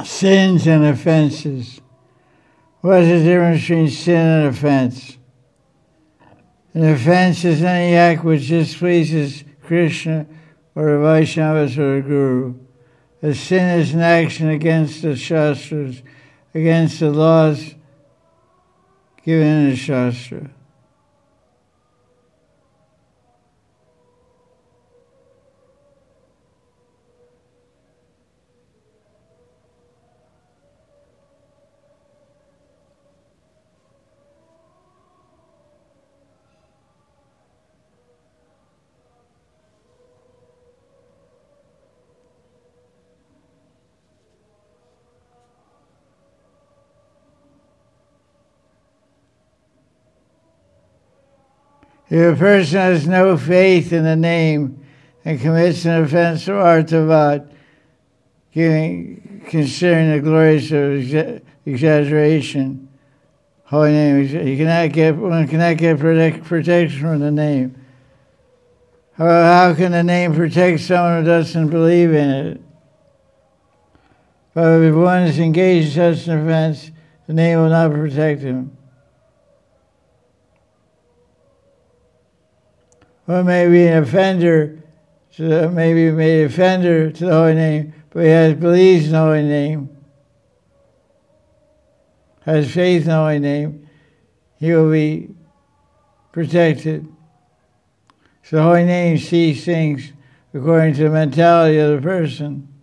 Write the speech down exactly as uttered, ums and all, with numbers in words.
Sins and offenses. What is the difference between sin and offense? An offense is any act which displeases Krishna or the Vaishnavas or the Guru. A sin is an action against the Shastras, against the laws given in the Shastra. If a person has no faith in the name and commits an offense to Artavat, giving, considering the glories of exa- exaggeration, holy name, he cannot get, one cannot get protect, protection from the name. How, how can the name protect someone who doesn't believe in it? But if one is engaged in such an offense, the name will not protect him. One may be an offender, so maybe made an offender to the holy name, but he has believes in the holy name, has faith in the holy name, he will be protected. So the holy name sees things according to the mentality of the person.